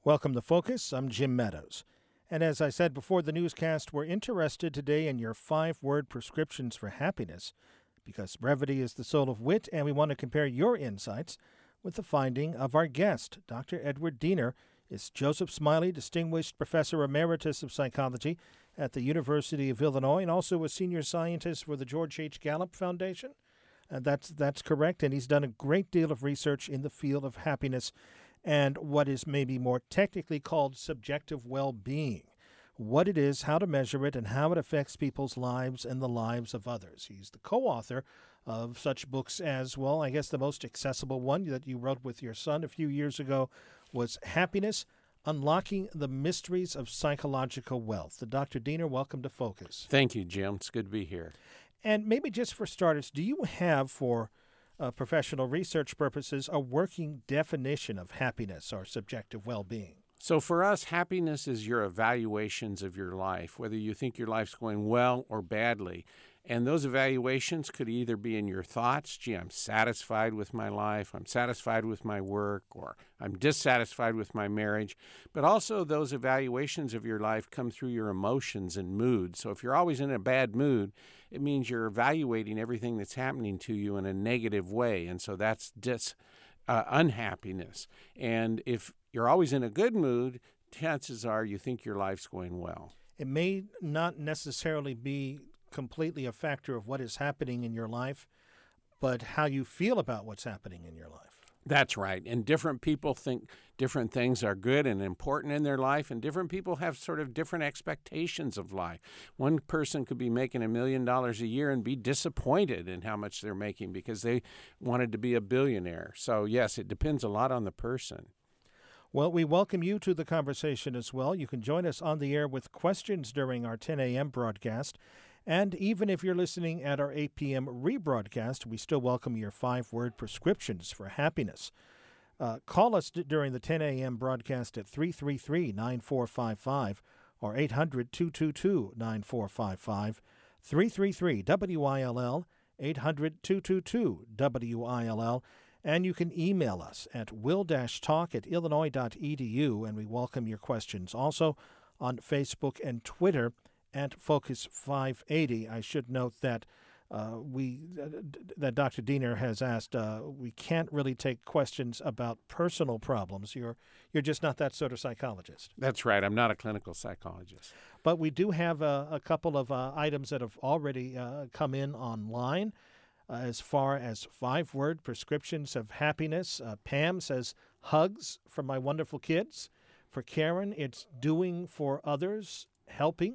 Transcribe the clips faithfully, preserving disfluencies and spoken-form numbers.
Welcome to Focus. I'm Jim Meadows. And as I said before the newscast, we're interested today in your five-word prescriptions for happiness because brevity is the soul of wit, and we want to compare your insights with the finding of our guest. Doctor Edward Diener is Joseph Smiley Distinguished Professor Emeritus of Psychology at the University of Illinois and also a senior scientist for the George H. Gallup Foundation. Uh, that's, that's correct, and he's done a great deal of research in the field of happiness and what is maybe more technically called subjective well-being, what it is, how to measure it, and how it affects people's lives and the lives of others. He's the co-author of such books as, well, I guess the most accessible one that you wrote with your son a few years ago was Happiness, Unlocking the Mysteries of Psychological Wealth. Doctor Diener, welcome to Focus. Thank you, Jim. It's good to be here. And maybe just for starters, do you have for Uh, professional research purposes, a working definition of happiness or subjective well-being? So for us, happiness is your evaluations of your life, whether you think your life's going well or badly. And those evaluations could either be in your thoughts, gee, I'm satisfied with my life, I'm satisfied with my work, or I'm dissatisfied with my marriage. But also those evaluations of your life come through your emotions and moods. So if you're always in a bad mood, it means you're evaluating everything that's happening to you in a negative way. And so that's dis, uh, unhappiness. And if you're always in a good mood, chances are you think your life's going well. It may not necessarily be completely a factor of what is happening in your life, but how you feel about what's happening in your life. That's right. And different people think different things are good and important in their life, and different people have sort of different expectations of life. One person could be making a million dollars a year and be disappointed in how much they're making because they wanted to be a billionaire. So yes, it depends a lot on the person. Well, we welcome you to the conversation as well. You can join us on the air with questions during our ten a.m. broadcast. And even if you're listening at our eight p.m. rebroadcast, we still welcome your five-word prescriptions for happiness. Uh, call us d- during the ten a.m. broadcast at three three three, nine four five five or eight hundred, two two two, nine four five five, three three three W I L L, eight hundred, two two two, W I L L. And you can email us at will-talk at illinois dot e d u, and we welcome your questions. Also on Facebook and Twitter at Focus five eighty. I should note that uh, we uh, that Doctor Diener has asked, uh, we can't really take questions about personal problems. You're you're just not that sort of psychologist. That's right. I'm not a clinical psychologist. But we do have a, a couple of uh, items that have already uh, come in online. Uh, as far as five-word prescriptions of happiness, uh, Pam says, hugs from my wonderful kids. For Karen, it's doing for others, helping.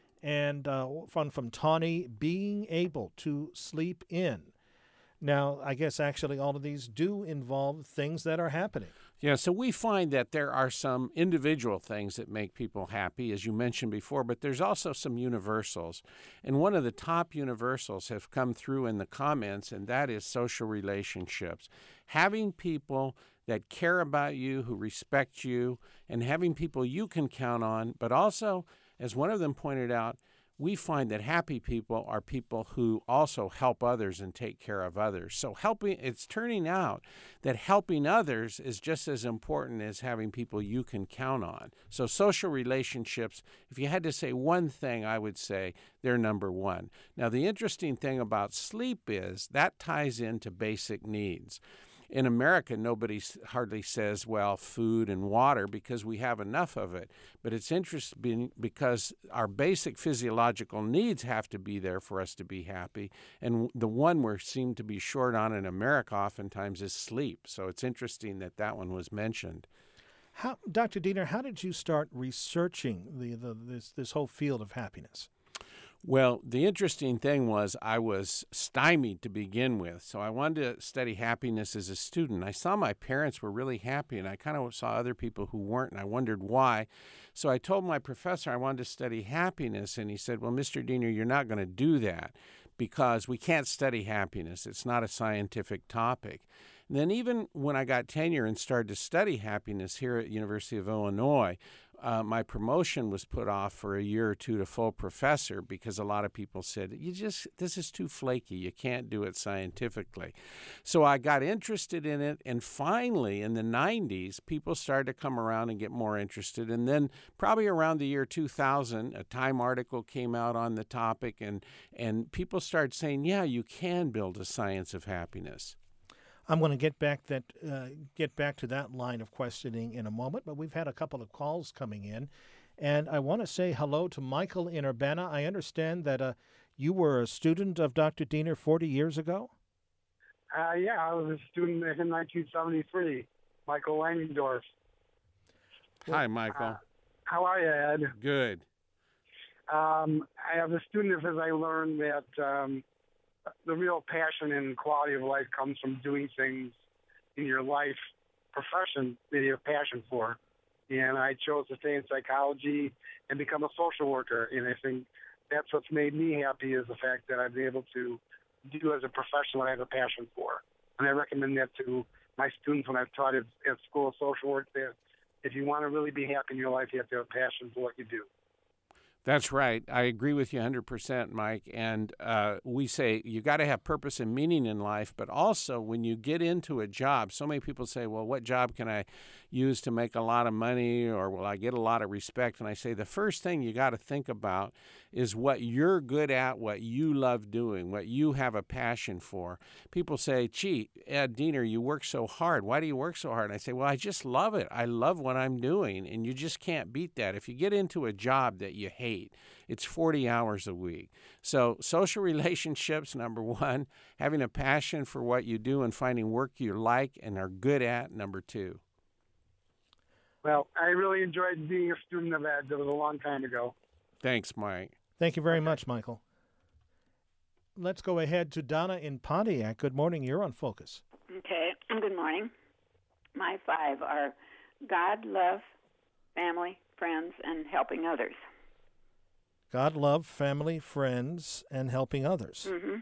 And uh, from, from Tawny, being able to sleep in. Now, I guess actually all of these do involve things that are happening. Yeah, so we find that there are some individual things that make people happy, as you mentioned before, but there's also some universals. And one of the top universals have come through in the comments, and that is social relationships. Having people that care about you, who respect you, and having people you can count on, but also, as one of them pointed out, we find that happy people are people who also help others and take care of others. So helping, it's turning out that helping others is just as important as having people you can count on. So social relationships, if you had to say one thing, I would say they're number one. Now, the interesting thing about sleep is that ties into basic needs. In America, nobody hardly says, well, food and water because we have enough of it. But it's interesting because our basic physiological needs have to be there for us to be happy. And the one we seem to be short on in America oftentimes is sleep. So it's interesting that that one was mentioned. How, Doctor Diener, how did you start researching the, the this, this whole field of happiness? Well, the interesting thing was I was stymied to begin with, so I wanted to study happiness as a student. I saw my parents were really happy, and I kind of saw other people who weren't, and I wondered why. So I told my professor I wanted to study happiness, and he said, well, Mister Diener, you're not going to do that because we can't study happiness. It's not a scientific topic. And then even when I got tenure and started to study happiness here at University of Illinois, Uh, my promotion was put off for a year or two to full professor because a lot of people said, you just, this is too flaky. You can't do it scientifically. So I got interested in it. And finally, in the nineties, people started to come around and get more interested. And then probably around the year two thousand, a Time article came out on the topic, and, and people started saying, yeah, you can build a science of happiness. I'm going to get back that uh, get back to that line of questioning in a moment, but we've had a couple of calls coming in, and I want to say hello to Michael in Urbana. I understand that uh, you were a student of Doctor Diener forty years ago? Uh, yeah, I was a student in nineteen seventy-three, Michael Langendorf. Hi, Michael. Uh, how are you, Ed? Good. Um, as a student, as I learned that um, the real passion and quality of life comes from doing things in your life profession that you have passion for. And I chose to stay in psychology and become a social worker. And I think that's what's made me happy, is the fact that I've been able to do as a profession what I have a passion for. And I recommend that to my students when I've taught at, at School of Social Work, that if you want to really be happy in your life, you have to have a passion for what you do. That's right. I agree with you one hundred percent, Mike. And uh, we say you got to have purpose and meaning in life, but also when you get into a job, so many people say, well, what job can I use to make a lot of money, or will I get a lot of respect? And I say the first thing you got to think about is what you're good at, what you love doing, what you have a passion for. People say, gee, Ed Diener, you work so hard. Why do you work so hard? And I say, well, I just love it. I love what I'm doing, and you just can't beat that. If you get into a job that you hate, it's forty hours a week. So social relationships, number one, having a passion for what you do and finding work you like and are good at, number two. Well, I really enjoyed being a student of Ed. That was a long time ago. Thanks, Mike. Thank you very much, Michael. Let's go ahead to Donna in Pontiac. Good morning. You're on Focus. Okay. Good morning. My five are God, love, family, friends, and helping others. God, love, family, friends, and helping others. Mm-hmm.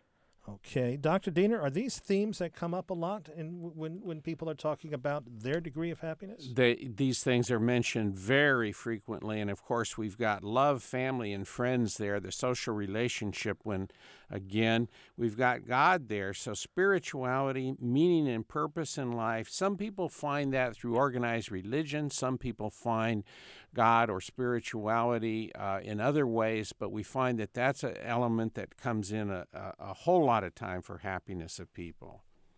Okay. Doctor Diener, are these themes that come up a lot in, when, when people are talking about their degree of happiness? They, these things are mentioned very frequently, and of course we've got love, family, and friends there, the social relationship when, again, we've got God there. So spirituality, meaning and purpose in life, some people find that through organized religion, some people find God or spirituality uh, in other ways, but we find that that's an element that comes in a, a, a whole lot of time for happiness of people.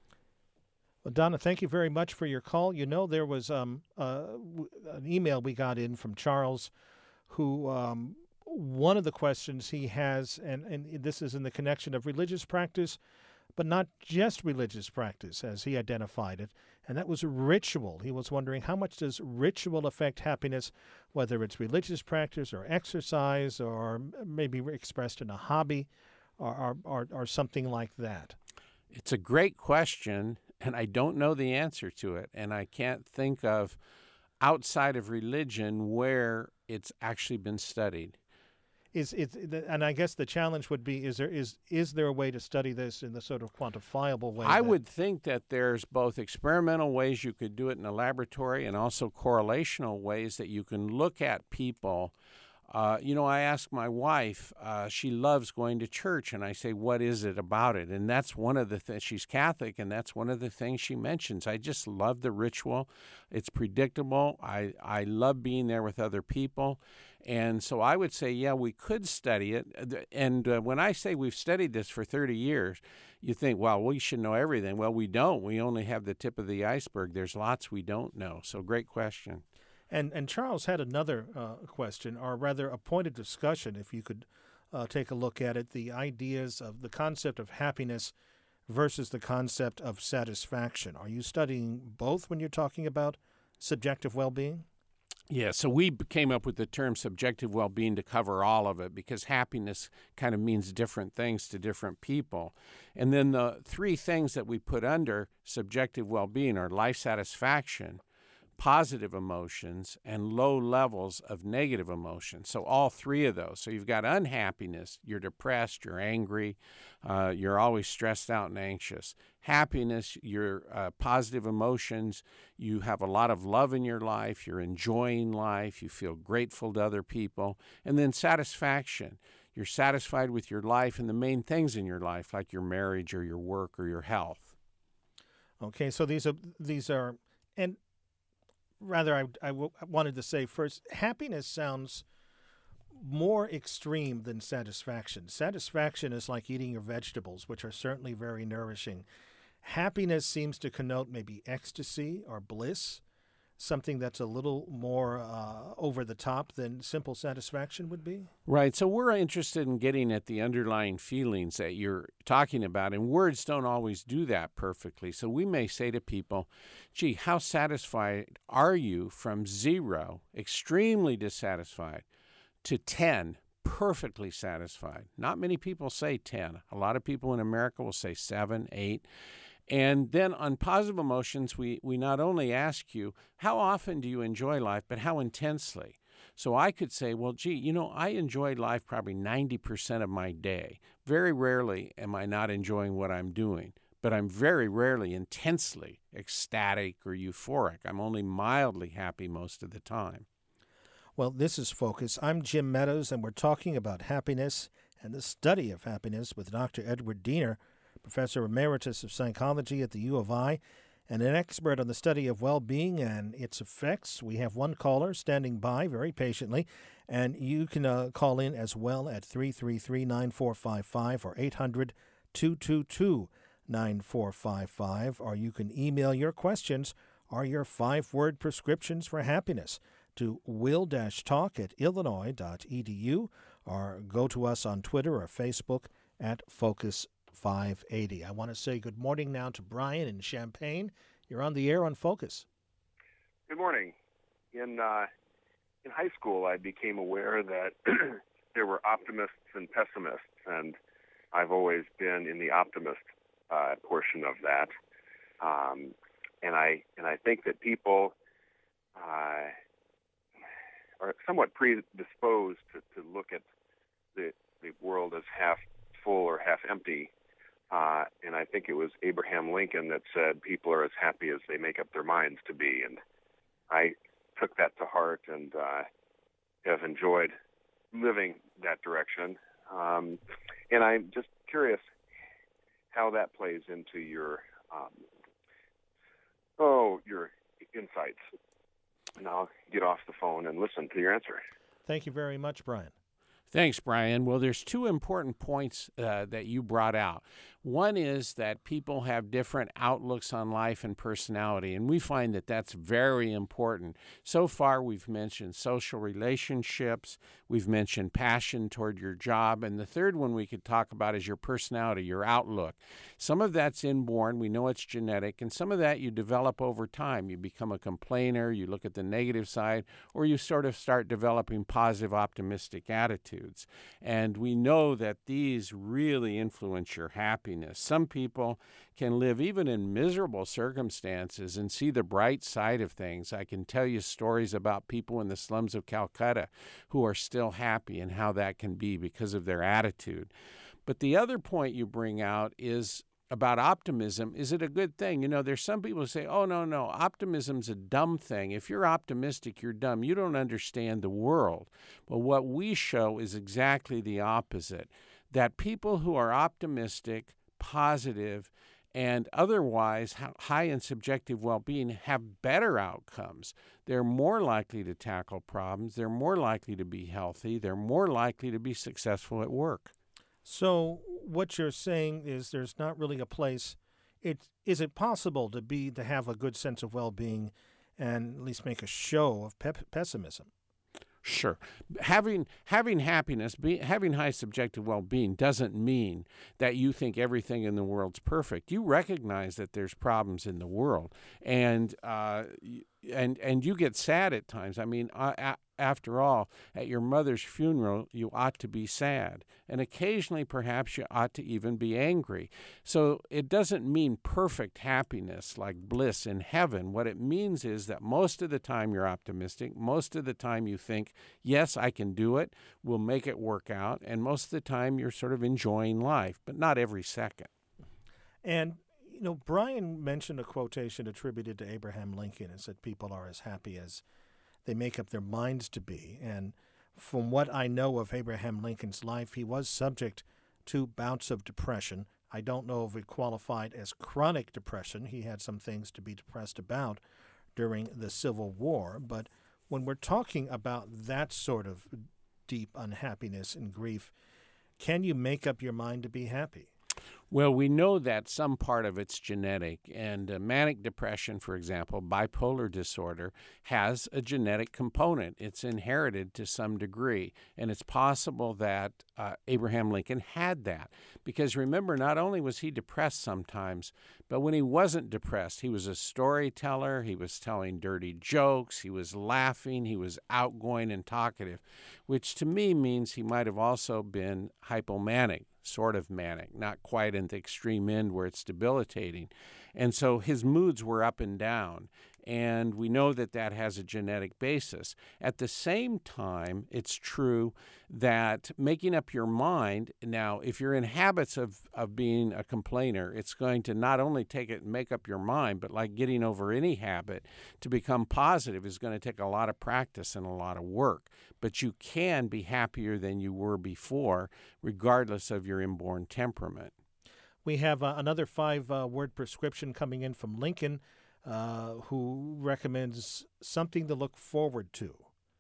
Well, Donna, thank you very much for your call. You know, there was um, uh, w- an email we got in from Charles, who um, one of the questions he has, and, and this is in the connection of religious practice, but not just religious practice, as he identified it, and that was ritual. He was wondering, how much does ritual affect happiness, whether it's religious practice or exercise or maybe expressed in a hobby or, or, or, or something like that? It's a great question, and I don't know the answer to it, and I can't think of outside of religion where it's actually been studied. Is it, and I guess the challenge would be: is there is is there a way to study this in the sort of quantifiable way? I that, would think that there's both experimental ways you could do it in a laboratory, and also correlational ways that you can look at people. Uh, you know, I ask my wife, uh, she loves going to church, and I say, what is it about it? And that's one of the things, she's Catholic, and that's one of the things she mentions. I just love the ritual. It's predictable. I, I love being there with other people. And so I would say, yeah, we could study it. And uh, when I say we've studied this for thirty years, you think, well, we should know everything. Well, we don't. We only have the tip of the iceberg. There's lots we don't know. So great question. And and Charles had another uh, question, or rather a point of discussion, if you could uh, take a look at it, the ideas of the concept of happiness versus the concept of satisfaction. Are you studying both when you're talking about subjective well-being? Yeah, so we came up with the term subjective well-being to cover all of it, because happiness kind of means different things to different people. And then the three things that we put under subjective well-being are life satisfaction, positive emotions and low levels of negative emotions. So all three of those. So you've got unhappiness, you're depressed, you're angry, uh, you're always stressed out and anxious. Happiness, you're uh, positive emotions, you have a lot of love in your life, you're enjoying life, you feel grateful to other people. And then satisfaction, you're satisfied with your life and the main things in your life, like your marriage or your work or your health. Okay, so these are, these are, and rather, I, I, w- I wanted to say first, happiness sounds more extreme than satisfaction. Satisfaction is like eating your vegetables, which are certainly very nourishing. Happiness seems to connote maybe ecstasy or bliss, something that's a little more uh, over the top than simple satisfaction would be. Right. So we're interested in getting at the underlying feelings that you're talking about, and words don't always do that perfectly. So we may say to people, gee, how satisfied are you from zero, extremely dissatisfied, to ten, perfectly satisfied? Not many people say ten. A lot of people in America will say seven, eight. And then on positive emotions, we, we not only ask you, how often do you enjoy life, but how intensely? So I could say, well, gee, you know, I enjoy life probably ninety percent of my day. Very rarely am I not enjoying what I'm doing, but I'm very rarely intensely ecstatic or euphoric. I'm only mildly happy most of the time. Well, this is Focus. I'm Jim Meadows, and we're talking about happiness and the study of happiness with Doctor Edward Diener, Professor Emeritus of Psychology at the U of I, and an expert on the study of well-being and its effects. We have one caller standing by very patiently, and you can uh, call in as well at three three three, nine four five five or eight hundred, two two two, nine four five five, or you can email your questions or your five-word prescriptions for happiness to will-talk at illinois dot e d u, or go to us on Twitter or Facebook at Focus five eighty. I want to say good morning now to Brian in Champaign. You're on the air on Focus. Good morning. In uh, in high school, I became aware that there were optimists and pessimists, and I've always been in the optimist uh, portion of that. Um, and I and I think that people uh, are somewhat predisposed to, to look at the the world as half full or half empty. Uh, and I think it was Abraham Lincoln that said people are as happy as they make up their minds to be. And I took that to heart and uh, have enjoyed living that direction. Um, and I'm just curious how that plays into your, um, oh, your insights. And I'll get off the phone and listen to your answer. Thank you very much, Brian. Thanks, Brian. Well, there's two important points uh, that you brought out. One is that people have different outlooks on life and personality, and we find that that's very important. So far, we've mentioned social relationships, we've mentioned passion toward your job, and the third one we could talk about is your personality, your outlook. Some of that's inborn, we know it's genetic, and some of that you develop over time. You become a complainer, you look at the negative side, or you sort of start developing positive, optimistic attitudes. And we know that these really influence your happiness. Some people can live even in miserable circumstances and see the bright side of things. I can tell you stories about people in the slums of Calcutta who are still happy and how that can be because of their attitude. But the other point you bring out is about optimism. Is it a good thing? You know, there's some people who say, oh, no, no, optimism's a dumb thing. If you're optimistic, you're dumb. You don't understand the world. But what we show is exactly the opposite, that people who are optimistic, positive, and otherwise high in subjective well-being have better outcomes. They're more likely to tackle problems. They're more likely to be healthy. They're more likely to be successful at work. So what you're saying is there's not really a place. It, is it possible to be to have a good sense of well-being and at least make a show of pe- pessimism? Sure. Having having happiness, be, having high subjective well-being doesn't mean that you think everything in the world's perfect. You recognize that there's problems in the world, and uh, and and you get sad at times. I mean, uh, after all, at your mother's funeral, you ought to be sad. And occasionally, perhaps, you ought to even be angry. So it doesn't mean perfect happiness like bliss in heaven. What it means is that most of the time you're optimistic. Most of the time you think, yes, I can do it. We'll make it work out. And most of the time you're sort of enjoying life, but not every second. And, you know, Brian mentioned a quotation attributed to Abraham Lincoln and said people are as happy as they make up their minds to be. And from what I know of Abraham Lincoln's life, he was subject to bouts of depression. I don't know if it qualified as chronic depression. He had some things to be depressed about during the Civil War. But when we're talking about that sort of deep unhappiness and grief, can you make up your mind to be happy? Well, we know that some part of it's genetic, and uh, manic depression, for example, bipolar disorder, has a genetic component. It's inherited to some degree, and it's possible that uh, Abraham Lincoln had that. Because remember, not only was he depressed sometimes, but when he wasn't depressed, he was a storyteller, he was telling dirty jokes, he was laughing, he was outgoing and talkative, which to me means he might have also been hypomanic. Sort of manic, not quite at the extreme end where it's debilitating. And so his moods were up and down, and we know that that has a genetic basis. At the same time, it's true that making up your mind, now, if you're in habits of, of being a complainer, it's going to not only take it and make up your mind, but like getting over any habit, to become positive is going to take a lot of practice and a lot of work. But you can be happier than you were before, regardless of your inborn temperament. We have uh, another five-word uh, prescription coming in from Lincoln, uh, who recommends something to look forward to.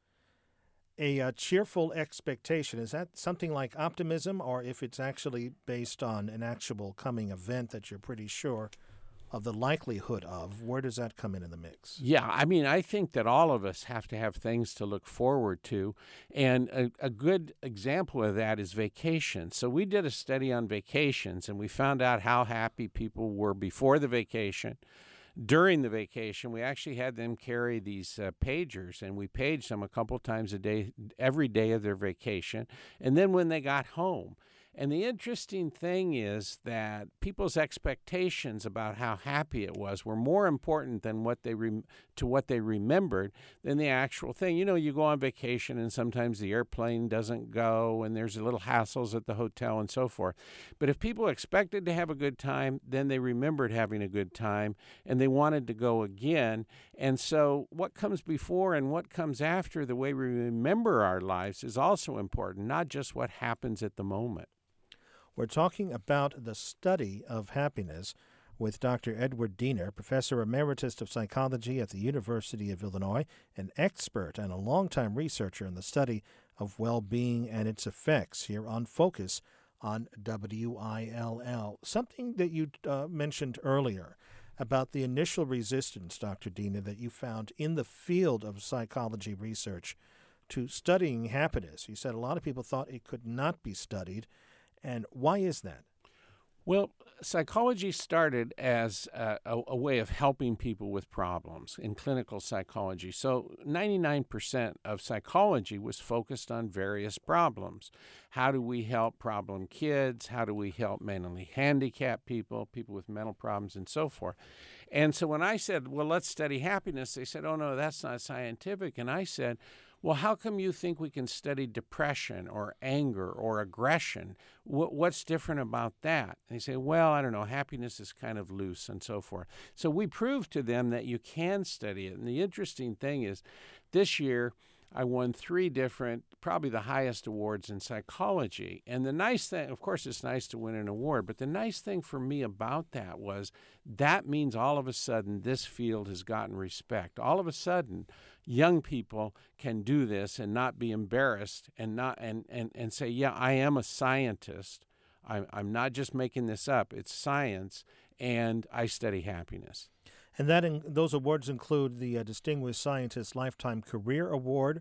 A uh, cheerful expectation, is that something like optimism, or if it's actually based on an actual coming event that you're pretty sure of the likelihood of, where does that come in in the mix? Yeah, I mean, I think that all of us have to have things to look forward to, and a, a good example of that is vacation. So we did a study on vacations, and we found out how happy people were before the vacation. During the vacation, we actually had them carry these uh, pagers, and we paged them a couple times a day, every day of their vacation, and then when they got home. And the interesting thing is that people's expectations about how happy it was were more important than what they rem- to what they remembered than the actual thing. You know, you go on vacation and sometimes the airplane doesn't go and there's a little hassles at the hotel and so forth. But if people expected to have a good time, then they remembered having a good time and they wanted to go again. And so what comes before and what comes after, the way we remember our lives, is also important, not just what happens at the moment. We're talking about the study of happiness with Doctor Edward Diener, Professor Emeritus of Psychology at the University of Illinois, an expert and a longtime researcher in the study of well-being and its effects, here on Focus on W I L L. Something that you uh, mentioned earlier about the initial resistance, Doctor Diener, that you found in the field of psychology research to studying happiness. You said a lot of people thought it could not be studied. And why is that? Well, psychology started as a, a, a way of helping people with problems in clinical psychology. So ninety-nine percent of psychology was focused on various problems. How do we help problem kids? How do we help mentally handicapped people, people with mental problems, and so forth? And so when I said, well, let's study happiness, they said, oh, no, that's not scientific. And I said, well, how come you think we can study depression or anger or aggression? W- what's different about that? And they say, well, I don't know, happiness is kind of loose and so forth. So we proved to them that you can study it. And the interesting thing is, this year I won three different, probably the highest awards in psychology. And the nice thing, of course, it's nice to win an award, but the nice thing for me about that was that means all of a sudden this field has gotten respect. All of a sudden, young people can do this and not be embarrassed and not and, and, and say, yeah, I am a scientist. I'm, I'm not just making this up. It's science, and I study happiness. And that in, those awards include the uh, Distinguished Scientist Lifetime Career Award,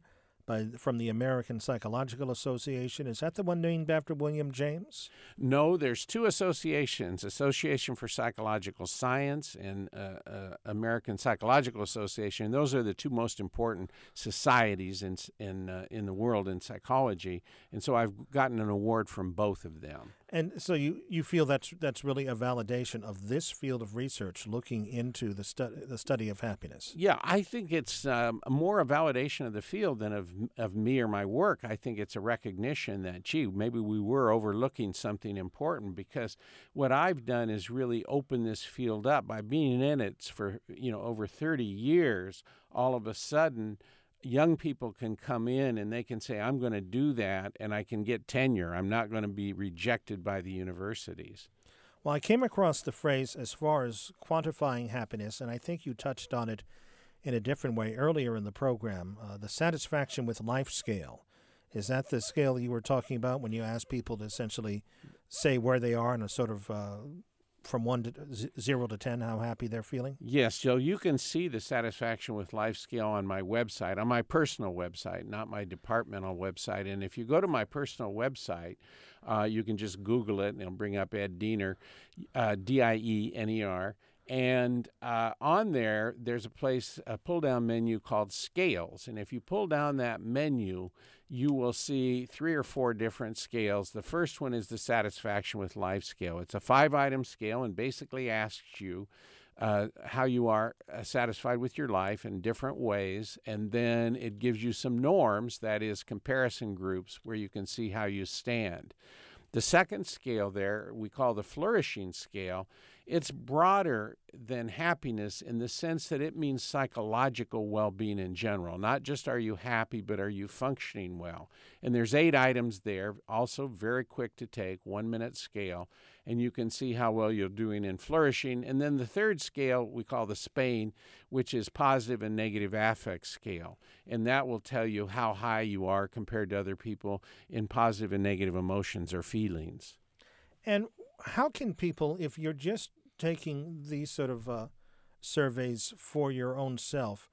by from the American Psychological Association. Is that the one named after William James? No, there's two associations, Association for Psychological Science and uh, uh, American Psychological Association. Those are the two most important societies in in uh, in the world in psychology, and so I've gotten an award from both of them. And so you, you feel that's that's really a validation of this field of research looking into the, stu- the study of happiness. Yeah, I think it's um, more a validation of the field than of of me or my work. I think it's a recognition that, gee, maybe we were overlooking something important, because what I've done is really open this field up by being in it for, you know, over thirty years. All of a sudden, young people can come in and they can say, I'm going to do that, and I can get tenure. I'm not going to be rejected by the universities. Well, I came across the phrase as far as quantifying happiness, and I think you touched on it in a different way earlier in the program, uh, the satisfaction with life scale. Is that the scale you were talking about when you asked people to essentially say where they are in a sort of uh, from one to z- zero to ten, how happy they're feeling? Yes, Joe, you can see the satisfaction with life scale on my website, on my personal website, not my departmental website. And if you go to my personal website, uh, you can just Google it, and it'll bring up Ed Diener, uh, D I E N E R. And uh, on there, there's a place, a pull-down menu called Scales. And if you pull down that menu, you will see three or four different scales. The first one is the satisfaction with life scale. It's a five-item scale and basically asks you uh, how you are uh, satisfied with your life in different ways. And then it gives you some norms, that is, comparison groups, where you can see how you stand. The second scale there, we call the flourishing scale. It's broader than happiness in the sense that it means psychological well-being in general. Not just are you happy, but are you functioning well? And there's eight items there, also very quick to take, one-minute scale, and you can see how well you're doing in flourishing. And then the third scale we call the SPAIN, which is positive and negative affect scale, and that will tell you how high you are compared to other people in positive and negative emotions or feelings. And how can people, if you're just taking these sort of uh, surveys for your own self,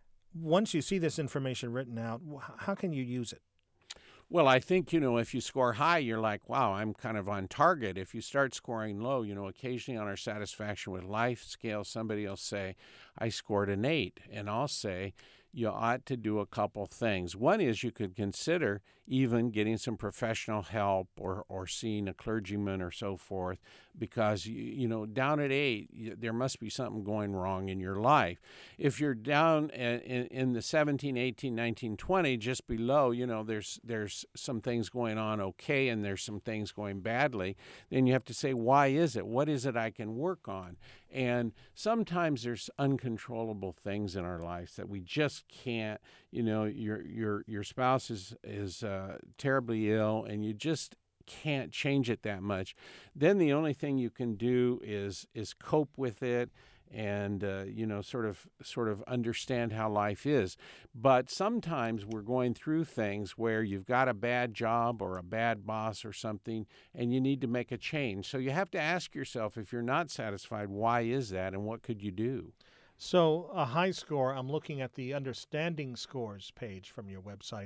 once you see this information written out, how can you use it? Well, I think, you know, if you score high, you're like, wow, I'm kind of on target. If you start scoring low, you know, occasionally on our satisfaction with life scale, somebody will say, I scored an eight. And I'll say, you ought to do a couple things. One is you could consider even getting some professional help or, or seeing a clergyman or so forth, because, you, you know, down at eight, you, there must be something going wrong in your life. If you're down in, in the seventeen, eighteen, nineteen, twenty, just below, you know, there's there's some things going on okay and there's some things going badly, then you have to say, why is it? What is it I can work on? And sometimes there's uncontrollable things in our lives that we just can't, you know, your your your spouse is, is uh, terribly ill and you just can't change it that much. Then the only thing you can do is is cope with it and, uh, you know, sort of sort of understand how life is. But sometimes we're going through things where you've got a bad job or a bad boss or something, and you need to make a change. So you have to ask yourself, if you're not satisfied, why is that, and what could you do? So a high score, I'm looking at the understanding scores page from your website.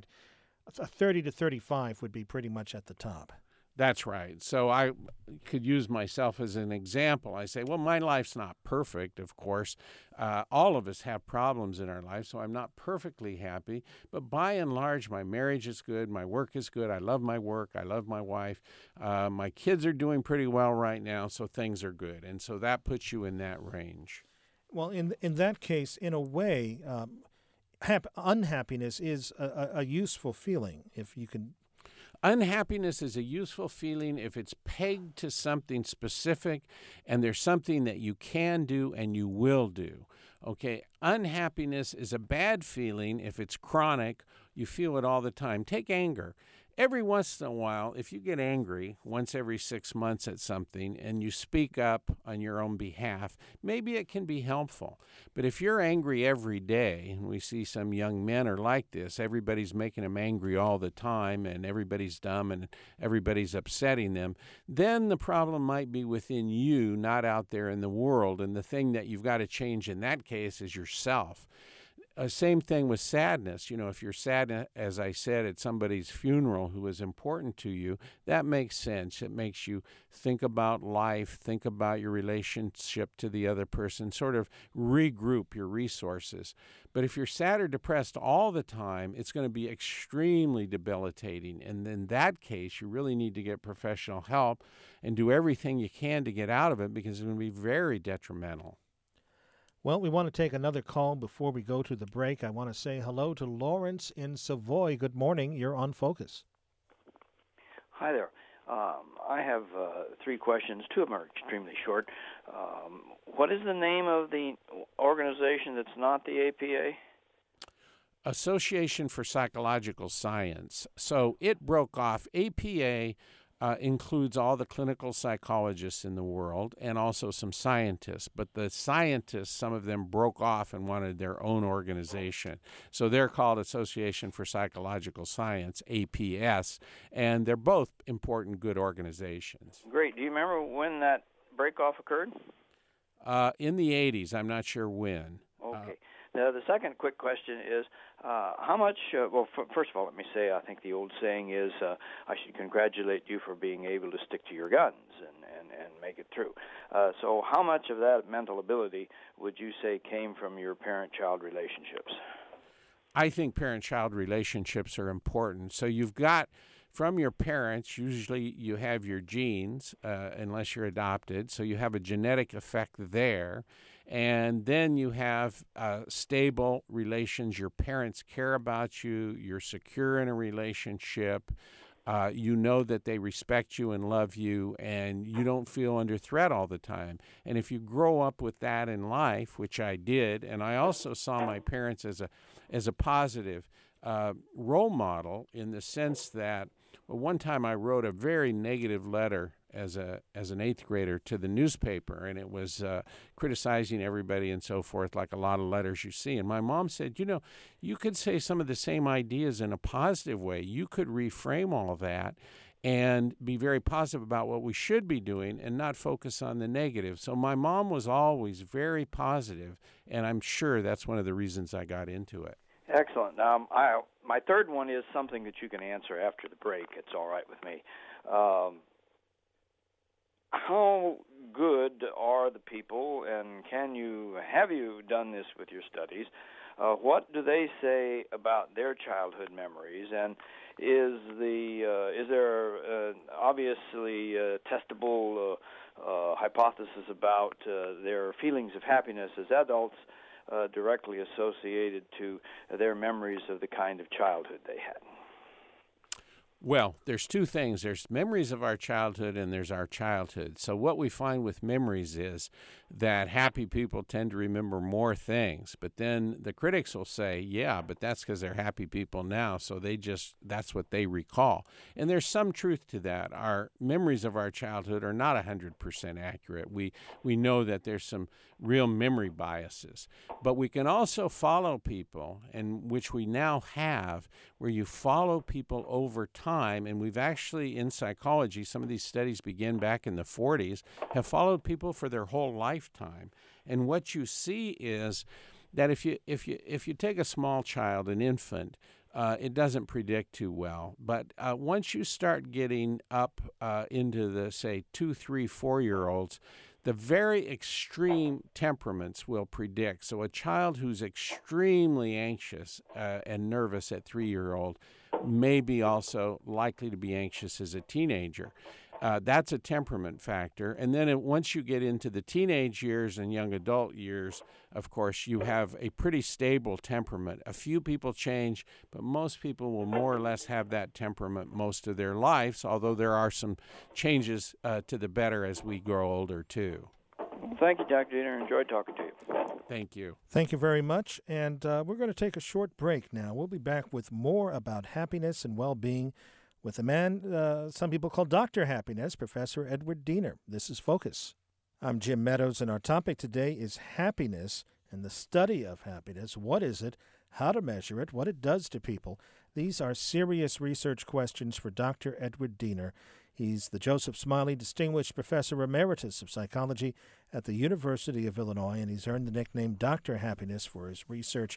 A thirty to thirty-five would be pretty much at the top. That's right. So I could use myself as an example. I say, well, my life's not perfect, of course. Uh, all of us have problems in our life, so I'm not perfectly happy. But by and large, my marriage is good. My work is good. I love my work. I love my wife. Uh, my kids are doing pretty well right now, so things are good. And so that puts you in that range. Well, in in that case, in a way, um, hap- unhappiness is a, a, a useful feeling, if you can. Unhappiness is a useful feeling if it's pegged to something specific and there's something that you can do and you will do. Okay, unhappiness is a bad feeling if it's chronic, you feel it all the time. Take anger. Every once in a while, if you get angry once every six months at something and you speak up on your own behalf, maybe it can be helpful. But if you're angry every day, and we see some young men are like this, everybody's making them angry all the time and everybody's dumb and everybody's upsetting them, then the problem might be within you, not out there in the world. And the thing that you've got to change in that case is yourself. uh, same thing with sadness. You know, if you're sad, as I said, at somebody's funeral who is important to you, that makes sense. It makes you think about life, think about your relationship to the other person, sort of regroup your resources. But if you're sad or depressed all the time, it's going to be extremely debilitating. And in that case, you really need to get professional help and do everything you can to get out of it, because it's going to be very detrimental. Well, we want to take another call before we go to the break. I want to say hello to Lawrence in Savoy. Good morning. You're on Focus. Hi there. Um, I have uh, three questions. Two of them are extremely short. Um, what is the name of the organization that's not the A P A? Association for Psychological Science. So it broke off. A P A uh, includes all the clinical psychologists in the world and also some scientists. But the scientists, some of them broke off and wanted their own organization. So they're called Association for Psychological Science, A P S, and they're both important, good organizations. Great. Do you remember when that break-off occurred? Uh, in the eighties. I'm not sure when. Okay. Uh, Now, the second quick question is, uh, how much, uh, well, f- first of all, let me say, I think the old saying is, uh, I should congratulate you for being able to stick to your guns and, and, and make it through. Uh, so how much of that mental ability would you say came from your parent-child relationships? I think parent-child relationships are important. So you've got, from your parents, usually you have your genes, uh, unless you're adopted, so you have a genetic effect there. And then you have uh, stable relations. Your parents care about you. You're secure in a relationship. Uh, you know that they respect you and love you, and you don't feel under threat all the time. And if you grow up with that in life, which I did, and I also saw my parents as a as a positive uh, role model, in the sense that, well, one time I wrote a very negative letter as a as an eighth grader to the newspaper, and it was uh, criticizing everybody and so forth, like a lot of letters you see. And my mom said, you know, you could say some of the same ideas in a positive way. You could reframe all of that and be very positive about what we should be doing and not focus on the negative. So my mom was always very positive, and I'm sure that's one of the reasons I got into it. Excellent. Um, I, my third one is something that you can answer after the break. It's all right with me. Um, How good are the people, and can you have you done this with your studies? Uh, what do they say about their childhood memories, and is the uh, is there uh, obviously uh, testable uh, uh, hypothesis about uh, their feelings of happiness as adults uh, directly associated to their memories of the kind of childhood they had? Well, there's two things. There's memories of our childhood and there's our childhood. So what we find with memories is that happy people tend to remember more things. But then the critics will say, yeah, but that's because they're happy people now. So they just, that's what they recall. And there's some truth to that. Our memories of our childhood are not one hundred percent accurate. We, we know that there's some real memory biases. But we can also follow people, and which we now have, where you follow people over time. And we've actually, in psychology, some of these studies begin back in the forties, have followed people for their whole lifetime. And what you see is that if you if you if you take a small child, an infant, uh, it doesn't predict too well. But uh, once you start getting up uh, into the, say, two, three, four-year-olds, the very extreme temperaments will predict. So a child who's extremely anxious uh, and nervous at three-year-old may be also likely to be anxious as a teenager. Uh, that's a temperament factor. And then it, once you get into the teenage years and young adult years, of course, you have a pretty stable temperament. A few people change, but most people will more or less have that temperament most of their lives, although there are some changes uh, to the better as we grow older, too. Thank you, Doctor Diener. Enjoyed talking to you. Thank you. Thank you very much. And uh, we're going to take a short break now. We'll be back with more about happiness and well-being with a man uh, some people call Doctor Happiness, Professor Edward Diener. This is Focus. I'm Jim Meadows, and our topic today is happiness and the study of happiness. What is it? How to measure it? What it does to people? These are serious research questions for Doctor Edward Diener. He's the Joseph Smiley Distinguished Professor Emeritus of Psychology at the University of Illinois, and he's earned the nickname Doctor Happiness for his research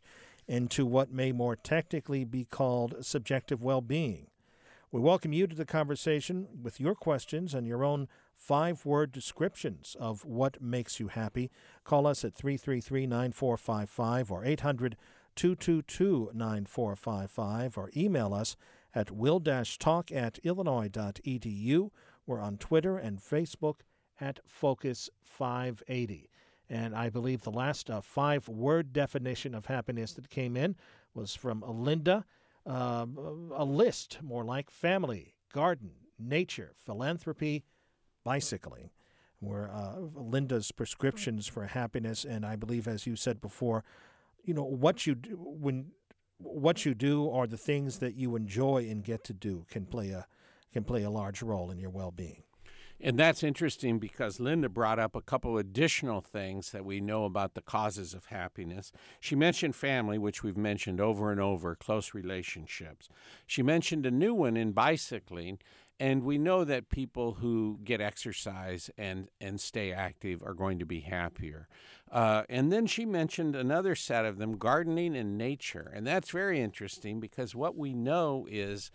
into what may more technically be called subjective well-being. We welcome you to the conversation with your questions and your own five-word descriptions of what makes you happy. Call us at three three three, nine four five five or eight hundred, two two two, nine four five five or email us at will talk at illinois dot e d u. We're on Twitter and Facebook at Focus five eighty. And I believe the last uh, five-word definition of happiness that came in was from Linda. Uh, a list, more like family, garden, nature, philanthropy, bicycling, were uh, Linda's prescriptions for happiness. And I believe, as you said before, you know, what you do, when what you do or the things that you enjoy and get to do can play a can play a large role in your well-being. And that's interesting because Linda brought up a couple additional things that we know about the causes of happiness. She mentioned family, which we've mentioned over and over, close relationships. She mentioned a new one in bicycling, and we know that people who get exercise and, and stay active are going to be happier. Uh, and then she mentioned another set of them, gardening and nature. And that's very interesting because what we know is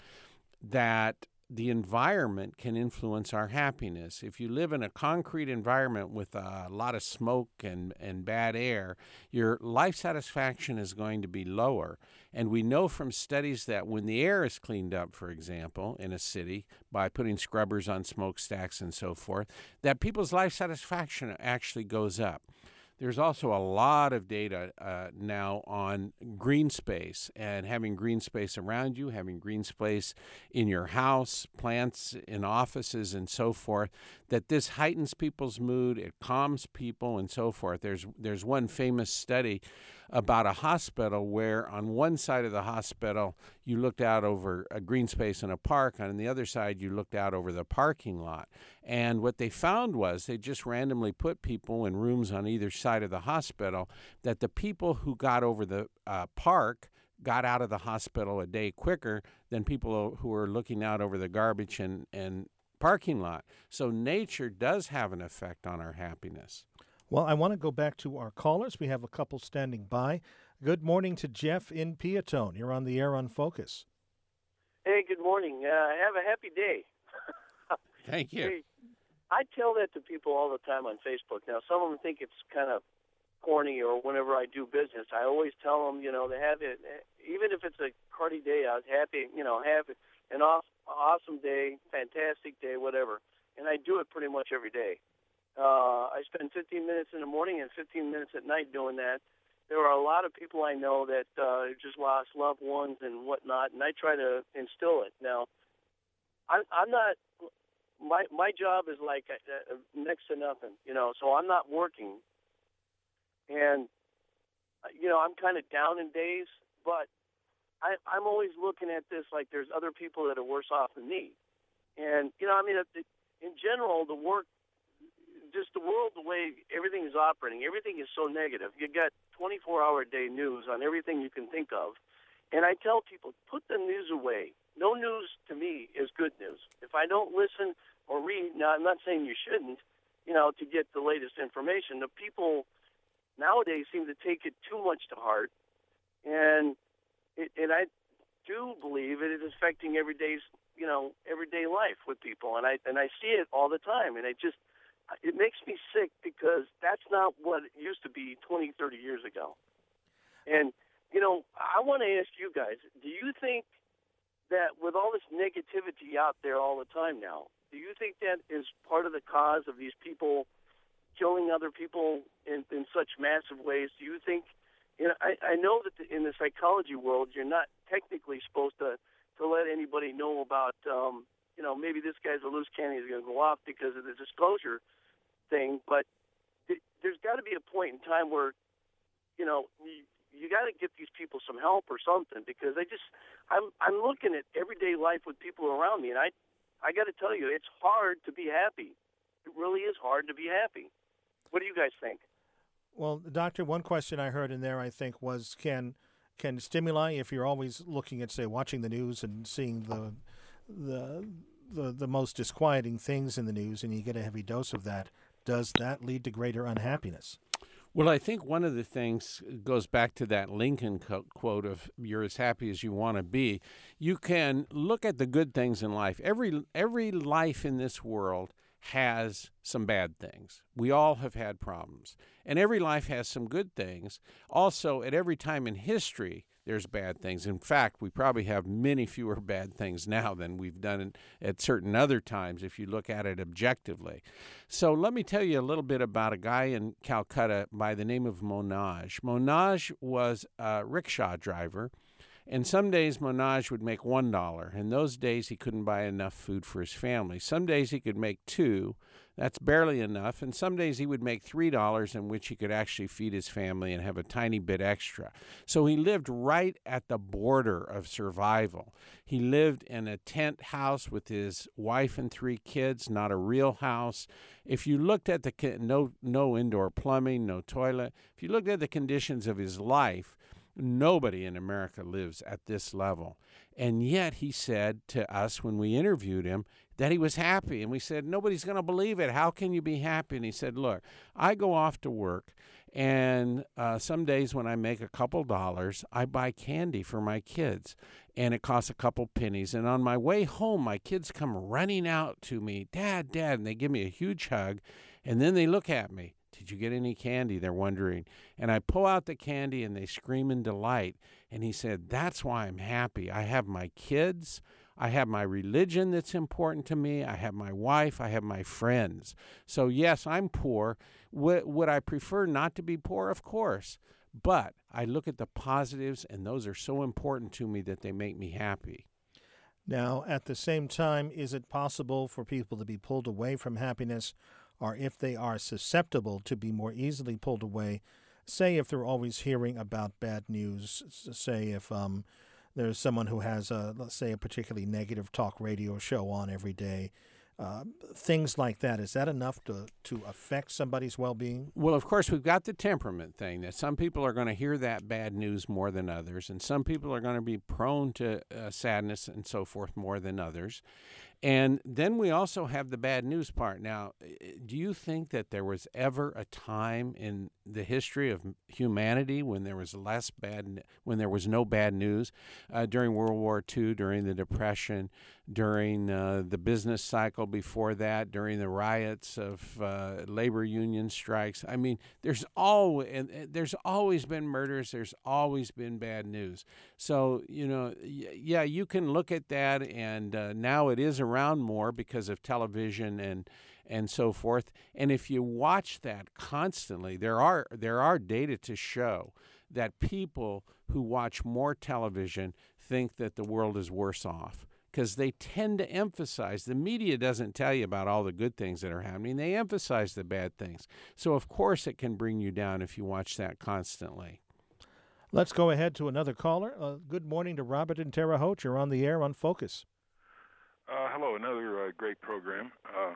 that the environment can influence our happiness. If you live in a concrete environment with a lot of smoke and, and bad air, your life satisfaction is going to be lower. And we know from studies that when the air is cleaned up, for example, in a city, by putting scrubbers on smokestacks and so forth, that people's life satisfaction actually goes up. There's also a lot of data uh, now on green space and having green space around you, having green space in your house, plants in offices and so forth, that this heightens people's mood, it calms people and so forth. There's there's one famous study about a hospital where on one side of the hospital you looked out over a green space in a park, and on the other side you looked out over the parking lot. And what they found was they just randomly put people in rooms on either side of the hospital, that the people who got over the uh, park got out of the hospital a day quicker than people who were looking out over the garbage and, and parking lot. So nature does have an effect on our happiness. Well, I want to go back to our callers. We have a couple standing by. Good morning to Jeff in Peatone. You're on the air on Focus. Hey, good morning. Uh, have a happy day. Thank you. Hey, I tell that to people all the time on Facebook. Now, some of them think it's kind of corny, or whenever I do business, I always tell them, you know, to have it, even if it's a cruddy day, I was happy, you know, have an off, awesome day, fantastic day, whatever. And I do it pretty much every day. Uh, I spend fifteen minutes in the morning and fifteen minutes at night doing that. There are a lot of people I know that uh, just lost loved ones and whatnot, and I try to instill it. Now, I, I'm not. My my job is like uh, next to nothing, you know. So I'm not working, and you know I'm kind of down in days. But I, I'm always looking at this like there's other people that are worse off than me, and you know I mean in general the work. Just the world, the way everything is operating, everything is so negative. You got twenty-four hour a day news on everything you can think of. And I tell people, put the news away. No news to me is good news. If I don't listen or read, now I'm not saying you shouldn't, you know, to get the latest information. The people nowadays seem to take it too much to heart. And it, and I do believe it is affecting everyday's, you know, everyday life with people. And I and I see it all the time. And it just, it makes me sick because that's not what it used to be twenty, thirty years ago. And, you know, I want to ask you guys, do you think that with all this negativity out there all the time now, do you think that is part of the cause of these people killing other people in, in such massive ways? Do you think, you know, I, I know that the, in the psychology world, you're not technically supposed to, to let anybody know about, um, you know, maybe this guy's a loose cannon, he's going to go off because of the disclosure thing, but th- there's got to be a point in time where, you know, you, you got to get these people some help or something, because I just, I'm I'm looking at everyday life with people around me, and I, I got to tell you, it's hard to be happy. It really is hard to be happy. What do you guys think? Well, Doctor, one question I heard in there, I think, was can can stimuli, if you're always looking at, say, watching the news and seeing the the the, the most disquieting things in the news, and you get a heavy dose of that, does that lead to greater unhappiness? Well, I think one of the things goes back to that Lincoln co- quote of "You're as happy as you want to be." You can look at the good things in life. Every every life in this world has some bad things. We all have had problems, and every life has some good things. Also, at every time in history, there's bad things. In fact, we probably have many fewer bad things now than we've done at certain other times if you look at it objectively. So let me tell you a little bit about a guy in Calcutta by the name of Monaj. Monaj was a rickshaw driver, and some days Monaj would make one dollar. In those days, he couldn't buy enough food for his family. Some days he could make two. That's barely enough. And some days he would make three dollars, in which he could actually feed his family and have a tiny bit extra. So he lived right at the border of survival. He lived in a tent house with his wife and three kids, not a real house. If you looked at the no no indoor plumbing, no toilet, if you looked at the conditions of his life, nobody in America lives at this level. And yet he said to us when we interviewed him that he was happy. And we said, nobody's going to believe it. How can you be happy? And he said, look, I go off to work, and uh, some days when I make a couple dollars, I buy candy for my kids, and it costs a couple pennies. And on my way home, my kids come running out to me, Dad, Dad, and they give me a huge hug, and then they look at me. Did you get any candy? They're wondering. And I pull out the candy, and they scream in delight. And he said, that's why I'm happy. I have my kids. I have my religion that's important to me. I have my wife. I have my friends. So, yes, I'm poor. W- would I prefer not to be poor? Of course. But I look at the positives, and those are so important to me that they make me happy. Now, at the same time, is it possible for people to be pulled away from happiness, or if they are susceptible to be more easily pulled away, say if they're always hearing about bad news, say if um, there's someone who has, a, let's say, a particularly negative talk radio show on every day, uh, things like that, is that enough to, to affect somebody's well-being? Well, of course, we've got the temperament thing, that some people are going to hear that bad news more than others, and some people are going to be prone to uh, sadness and so forth more than others. And then we also have the bad news part. Now, do you think that there was ever a time in the history of humanity when there was less bad, when there was no bad news? Uh, during World War Two, during the Depression, during uh, the business cycle before that, during the riots of uh, labor union strikes. I mean, there's always and there's always been murders. There's always been bad news. So you know, yeah, you can look at that, and uh, now it is around more because of television and and so forth. And if you watch that constantly, there are there are data to show that people who watch more television think that the world is worse off, because they tend to emphasize, the media doesn't tell you about all the good things that are happening. They emphasize the bad things. So, of course, it can bring you down if you watch that constantly. Let's go ahead to another caller. Uh, good morning to Robert in Terre Haute. You're on the air on Focus. Uh, hello, another uh, great program. Uh,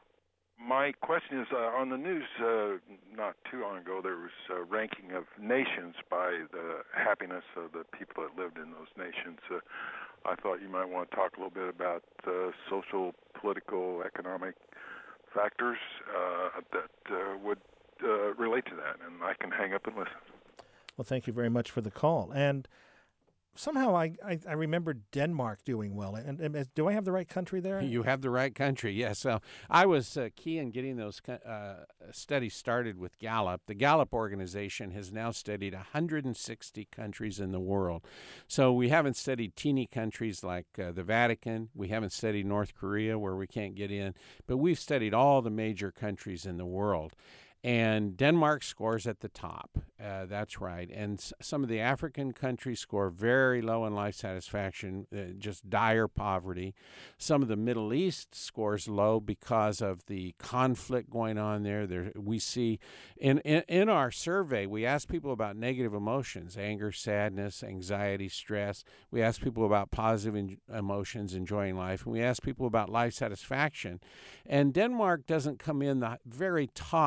my question is, uh, on the news uh, not too long ago, there was a ranking of nations by the happiness of the people that lived in those nations. Uh, I thought you might want to talk a little bit about uh, social, political, economic factors uh, that uh, would uh, relate to that, and I can hang up and listen. Well, thank you very much for the call. And somehow I, I, I remember Denmark doing well. And, and do I have the right country there? You have the right country, yes. So I was uh, key in getting those uh, studies started with Gallup. The Gallup organization has now studied one hundred sixty countries in the world. So we haven't studied teeny countries like uh, the Vatican. We haven't studied North Korea, where we can't get in. But we've studied all the major countries in the world. And Denmark scores at the top. Uh, that's right. And s- some of the African countries score very low in life satisfaction, uh, just dire poverty. Some of the Middle East scores low because of the conflict going on there. There we see in, in, in our survey, we asked people about negative emotions, anger, sadness, anxiety, stress. We asked people about positive en- emotions, enjoying life. And we asked people about life satisfaction. And Denmark doesn't come in the very top on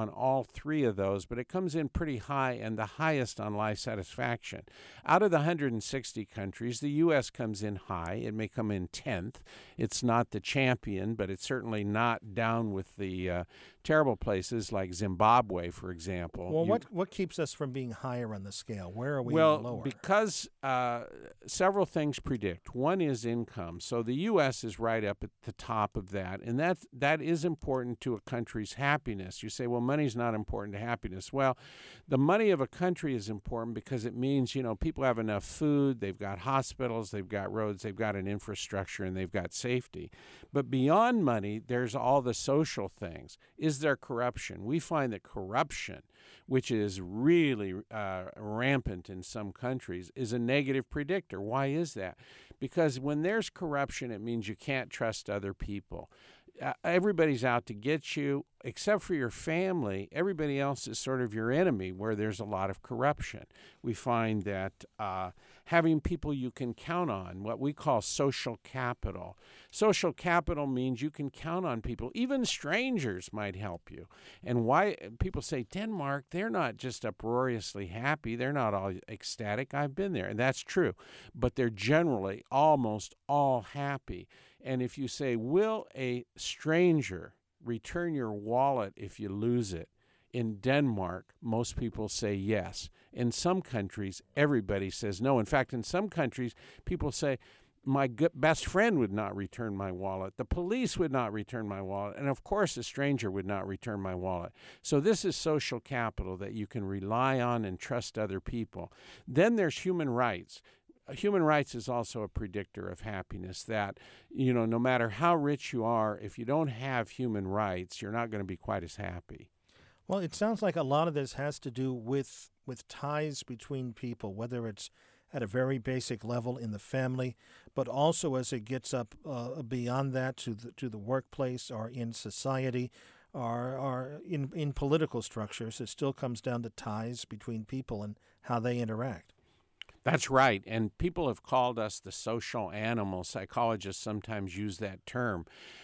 on all three of those, but it comes in pretty high and the highest on life satisfaction. Out of the one hundred sixty countries, the U S comes in high. It may come in tenth. It's not the champion, but it's certainly not down with the uh, terrible places like Zimbabwe, for example. Well, You- what what keeps us from being higher on the scale? Where are we well, lower? because uh, several things predict. One is income. So the U S is right up at the top of that, and that that is important to a country's happiness. You say, well, money's not important to happiness. Well, the money of a country is important because it means, you know, people have enough food, they've got hospitals, they've got roads, they've got an infrastructure, and they've got safety. But beyond money, there's all the social things. Is there corruption? We find that corruption, which is really uh, rampant in some countries, is a negative predictor. Why is that? Because when there's corruption, it means you can't trust other people. Uh, everybody's out to get you, except for your family. Everybody else is sort of your enemy where there's a lot of corruption. We find that uh, having people you can count on, what we call social capital. Social capital means you can count on people. Even strangers might help you. And why people say, Denmark, they're not just uproariously happy. They're not all ecstatic. I've been there, and that's true. But they're generally almost all happy. And if you say, will a stranger return your wallet if you lose it? In Denmark, most people say yes. In some countries, everybody says no. In fact, in some countries, people say, my good, best friend would not return my wallet. The police would not return my wallet. And of course, a stranger would not return my wallet. So this is social capital that you can rely on and trust other people. Then there's human rights. Human rights is also a predictor of happiness, that, you know, no matter how rich you are, if you don't have human rights, you're not going to be quite as happy. Well, it sounds like a lot of this has to do with with ties between people, whether it's at a very basic level in the family, but also as it gets up uh, beyond that to the, to the workplace or in society or, or in, in political structures. It still comes down to ties between people and how they interact. That's right. And people have called us the social animal. Psychologists sometimes use that term.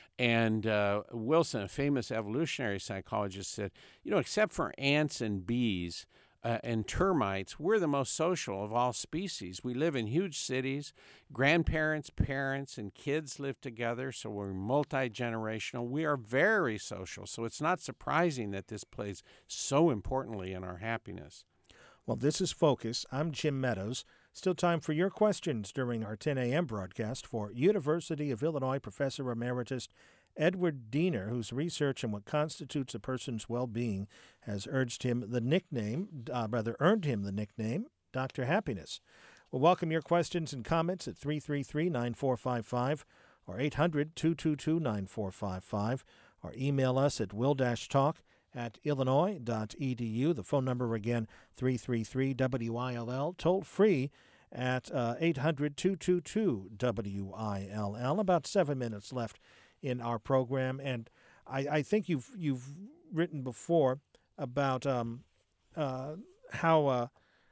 And uh, Wilson, a famous evolutionary psychologist, said, you know, except for ants and bees uh, and termites, we're the most social of all species. We live in huge cities. Grandparents, parents, and kids live together, so we're multi-generational. We are very social. So it's not surprising that this plays so importantly in our happiness. Well, this is Focus. I'm Jim Meadows. Still time for your questions during our ten a.m. broadcast for University of Illinois Professor Emeritus Edward Diener, whose research on what constitutes a person's well-being has urged him the nickname, uh, rather earned him the nickname, Doctor Happiness. We'll welcome your questions and comments at three three three, nine four five five or eight hundred, two two two, nine four five five, or email us at will-talk at illinois dot e d u. The phone number again, three three three W I L L, toll free at uh, eight hundred, two two two, W I L L. About seven minutes left in our program, and I, I think you've you've written before about um, uh, how uh,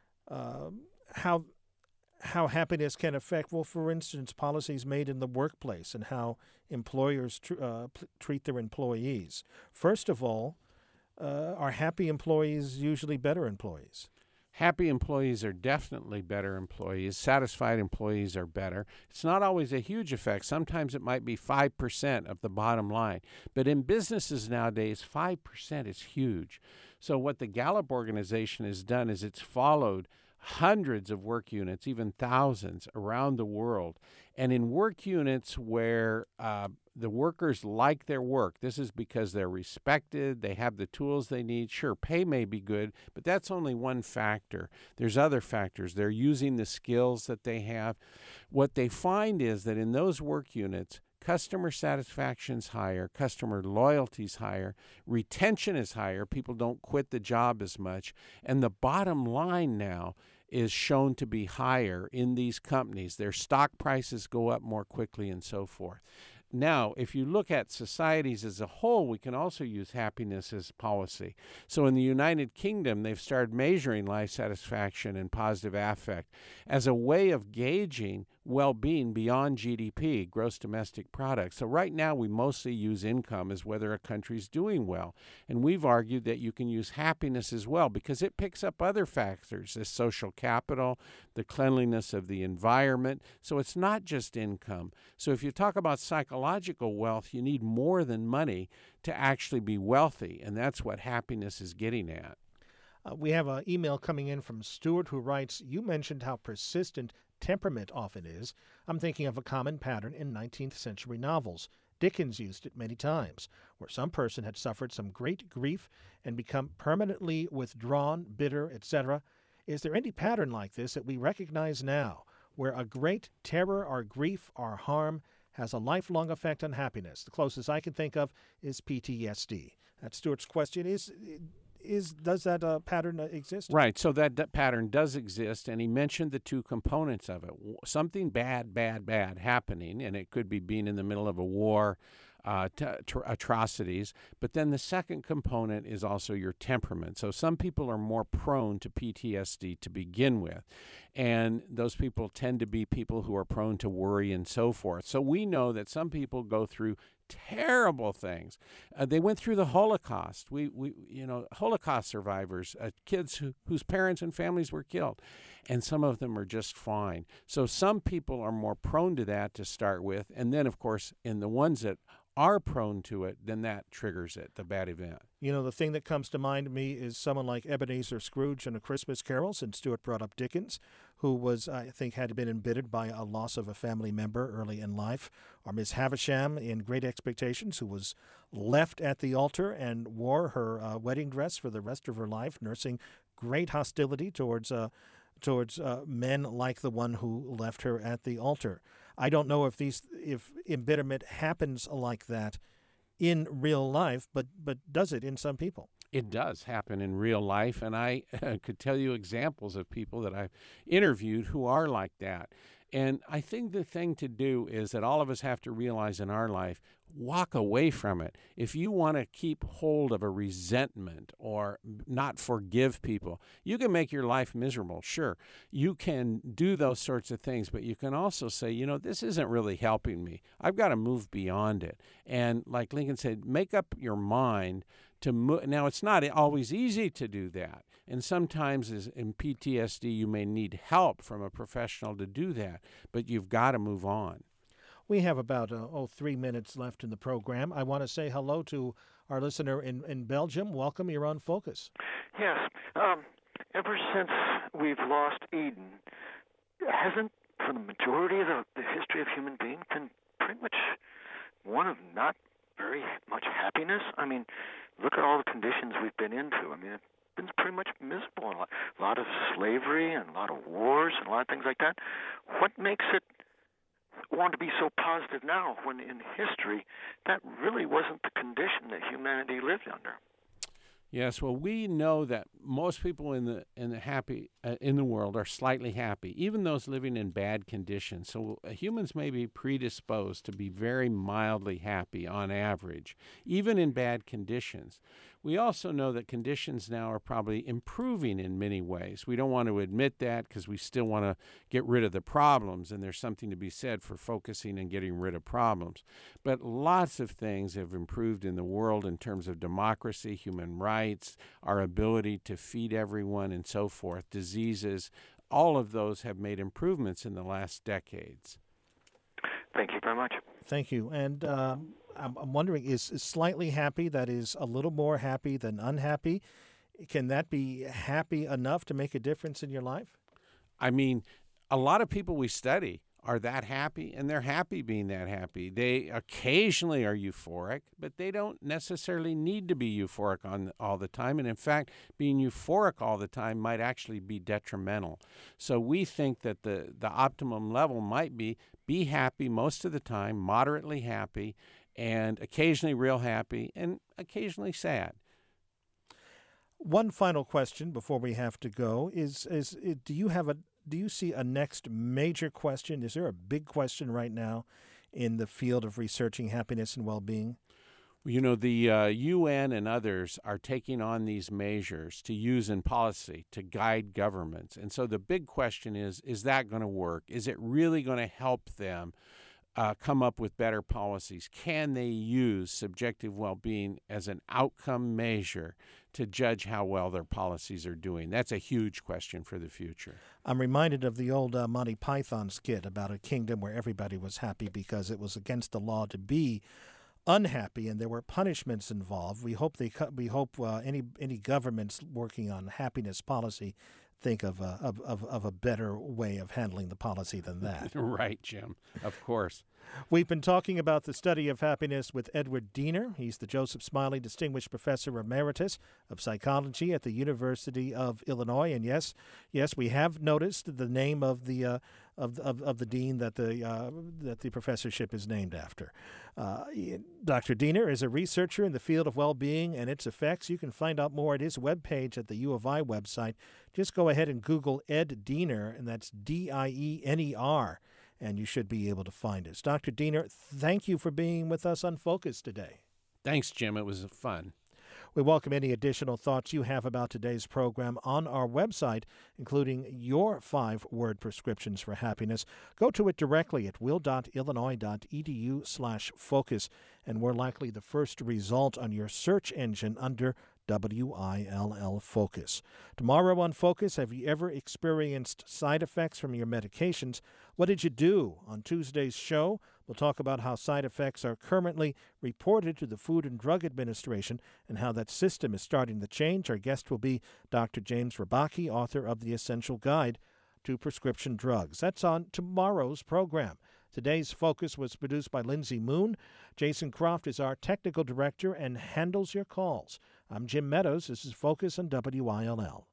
uh, how how happiness can affect, well, for instance, policies made in the workplace and how employers tr- uh, p- treat their employees. First of all, Uh, are happy employees usually better employees? Happy employees are definitely better employees. Satisfied employees are better. It's not always a huge effect. Sometimes it might be five percent of the bottom line. But in businesses nowadays, five percent is huge. So what the Gallup organization has done is it's followed hundreds of work units, even thousands around the world. And in work units where uh, the workers like their work, this is because they're respected, they have the tools they need. Sure, pay may be good, but that's only one factor. There's other factors. They're using the skills that they have. What they find is that in those work units, customer satisfaction's higher, customer loyalty's higher, retention is higher, people don't quit the job as much, and the bottom line now is shown to be higher in these companies. Their stock prices go up more quickly and so forth. Now, if you look at societies as a whole, we can also use happiness as policy. So in the United Kingdom, they've started measuring life satisfaction and positive affect as a way of gauging well-being beyond G D P, gross domestic product. So right now we mostly use income as whether a country's doing well. And we've argued that you can use happiness as well because it picks up other factors, the social capital, the cleanliness of the environment. So it's not just income. So if you talk about psychological wealth, you need more than money to actually be wealthy. And that's what happiness is getting at. Uh, we have an email coming in from Stuart who writes, you mentioned how persistent temperament often is. I'm thinking of a common pattern in nineteenth century novels. Dickens used it many times, where some person had suffered some great grief and become permanently withdrawn, bitter, et cetera. Is there any pattern like this that we recognize now, where a great terror or grief or harm has a lifelong effect on happiness? The closest I can think of is P T S D. That's Stuart's question. Is Is does that uh, pattern uh, exist? Right. So that, that pattern does exist, and he mentioned the two components of it. Something bad, bad, bad happening, and it could be being in the middle of a war, uh, t- t- atrocities. But then the second component is also your temperament. So some people are more prone to P T S D to begin with, and those people tend to be people who are prone to worry and so forth. So we know that some people go through terrible things. Uh, they went through the Holocaust. We, we, you know, Holocaust survivors, uh, kids who, whose parents and families were killed, and some of them are just fine. So some people are more prone to that to start with, and then, of course, in the ones that are prone to it, then that triggers it, the bad event. You know, the thing that comes to mind to me is someone like Ebenezer Scrooge in A Christmas Carol, since Stuart brought up Dickens, who was, I think, had been embittered by a loss of a family member early in life, or Miss Havisham in Great Expectations, who was left at the altar and wore her uh, wedding dress for the rest of her life, nursing great hostility towards uh, towards uh, men like the one who left her at the altar. I don't know if these if embitterment happens like that in real life, but but does it in some people? It does happen in real life, and I uh, could tell you examples of people that I've interviewed who are like that. And I think the thing to do is that all of us have to realize in our life, walk away from it. If you want to keep hold of a resentment or not forgive people, you can make your life miserable. Sure, you can do those sorts of things, but you can also say, you know, this isn't really helping me. I've got to move beyond it. And like Lincoln said, make up your mind to move. Now, it's not always easy to do that. And sometimes as in P T S D, you may need help from a professional to do that, but you've got to move on. We have about, uh, oh, three minutes left in the program. I want to say hello to our listener in, in Belgium. Welcome. You're on Focus. Yes. Um, ever since we've lost Eden, hasn't, for the majority of the, the history of human beings, been pretty much one of not very much happiness? I mean, look at all the conditions we've been into. I mean, it's been pretty much miserable. A lot, a lot of slavery and a lot of wars and a lot of things like that. What makes it want to be so positive now when in history that really wasn't the condition that humanity lived under? Yes, well, we know that most people in the in the happy uh, in the world are slightly happy, even those living in bad conditions. So uh, humans may be predisposed to be very mildly happy on average, even in bad conditions. We also know that conditions now are probably improving in many ways. We don't want to admit that because we still want to get rid of the problems, and there's something to be said for focusing and getting rid of problems. But lots of things have improved in the world in terms of democracy, human rights, our ability to feed everyone, and so forth, diseases. All of those have made improvements in the last decades. Thank you very much. Thank you. And um, I'm, I'm wondering, is, is slightly happy, that is a little more happy than unhappy, can that be happy enough to make a difference in your life? I mean, a lot of people we study are that happy, and they're happy being that happy. They occasionally are euphoric, but they don't necessarily need to be euphoric on all the time. And in fact, being euphoric all the time might actually be detrimental. So we think that the, the optimum level might be be happy most of the time, moderately happy, and occasionally real happy, and occasionally sad. One final question before we have to go is, is do you have a Do you see a next major question? Is there a big question right now in the field of researching happiness and well-being? You know, the uh, U N and others are taking on these measures to use in policy to guide governments. And so the big question is, is that going to work? Is it really going to help them uh, come up with better policies? Can they use subjective well-being as an outcome measure to judge how well their policies are doing? That's a huge question for the future. I'm reminded of the old uh, Monty Python skit about a kingdom where everybody was happy because it was against the law to be unhappy, and there were punishments involved. We hope they we hope uh, any any governments working on happiness policy think of a, of, of of a better way of handling the policy than that. Right, Jim. Of course. We've been talking about the study of happiness with Edward Diener. He's the Joseph Smiley Distinguished Professor Emeritus of Psychology at the University of Illinois. And yes, yes, we have noticed the name of the uh, of, of of the dean that the uh, that the professorship is named after. Uh, Doctor Diener is a researcher in the field of well-being and its effects. You can find out more at his webpage at the U of I website. Just go ahead and Google Ed Diener, and that's D I E N E R. And you should be able to find us. Doctor Diener, thank you for being with us on Focus today. Thanks, Jim. It was fun. We welcome any additional thoughts you have about today's program on our website, including your five-word prescriptions for happiness. Go to it directly at will.illinois.edu slash focus, and we're likely the first result on your search engine under W I L L Focus. Tomorrow on Focus, have you ever experienced side effects from your medications? What did you do? On Tuesday's show, we'll talk about how side effects are currently reported to the Food and Drug Administration and how that system is starting to change. Our guest will be Doctor James Rabaki, author of The Essential Guide to Prescription Drugs. That's on tomorrow's program. Today's Focus was produced by Lindsay Moon. Jason Croft is our technical director and handles your calls. I'm Jim Meadows. This is Focus on W I L L.